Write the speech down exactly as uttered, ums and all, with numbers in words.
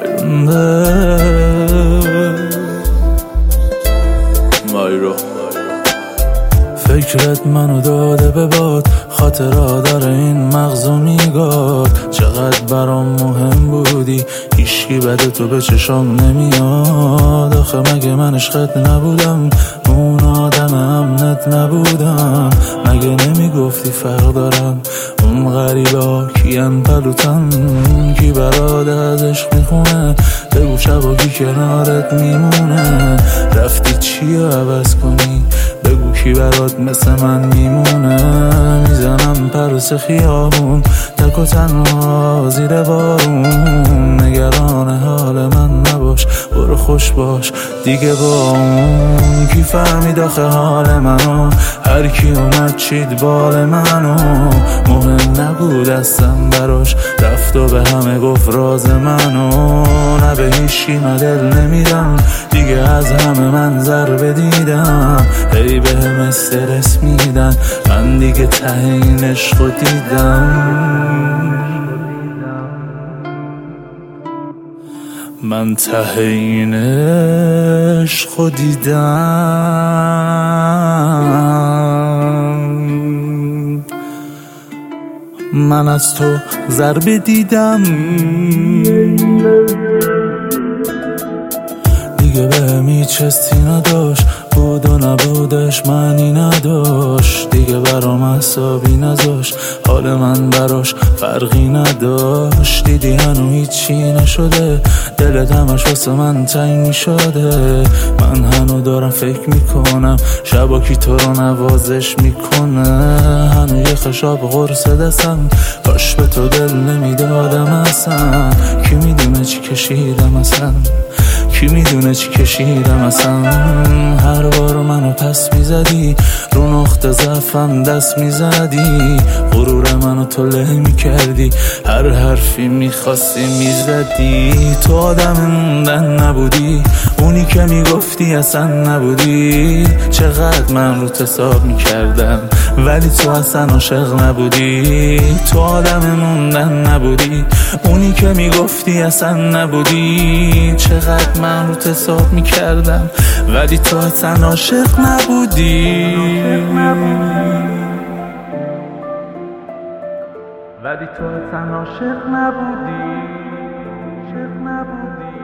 مایرو فکرت منو داده به باد، خاطرها داره این مغزو میگاد. چقدر برام مهم بودی، هیچکی بد تو به چشام نمیاد. آخه مگه من عشقت نبودم، اون آدم امنت نبودم؟ مگه نمیگفتی فرق دارم؟ اون غریبا کین پلوتن، کی برات از عشق میخونه؟ بگو شبا کی کنارت میمونه؟ رفتی چی عوض کنی؟ بگو کی برات مثل من میمونه؟ میزنم پروس خیابون تک و تنها زیر بارون. نگران حال من نباش، برو خوش باش دیگه با اون. کی فهمید آخه حال منو؟ هر کی اومد چید بال منو. مهم نبود اصلا براش، رفت و به همه گفت راز منو. نه به هیچکی من دل نمیدم دیگه، از همه من ضربه دیدم. هی به هم استرس میدن، من دیگه ته این عشقو دیدم. من ته این عشقو دیدم. من از تو ضربه دیدم، دیگه بهم هیچ حسی نداشت. بود و نبودش معنی نداشت، دیگه برام حسابی نذاشت. حال من براش فرقی نداشت. دیدی هنو هیچی نشده، دلت همش واسه من تنگ شده. من هنو دارم فکر میکنم شبا کی تو رو نوازش میکنه. هنو یه خشاب قرص دستم، کاش به تو دل نمیدادم اصلا. کی میدونه چی کشیدم اصلا، کی میدونه چی کشیدم اصلا. هر بار منو پس میزدی، رو نقطه ضعفم دست میزدی. غرور منو تو له میکردی، هر حرفی میخواستی میزدی. تو آدم موندن نبودی، اونی که میگفتی اصلا نبودی. چقدر من رو حساب میکردم ولی تو اصلا عاشق نبودی. تو آدم موندن نبودی، اونی که میگفتی اصلا نبودی. چقدر من رو حساب میکردم ولی تو اصلا عاشق نبودی. ولی تو اصلا عاشق نبودی. عاشق نبودی.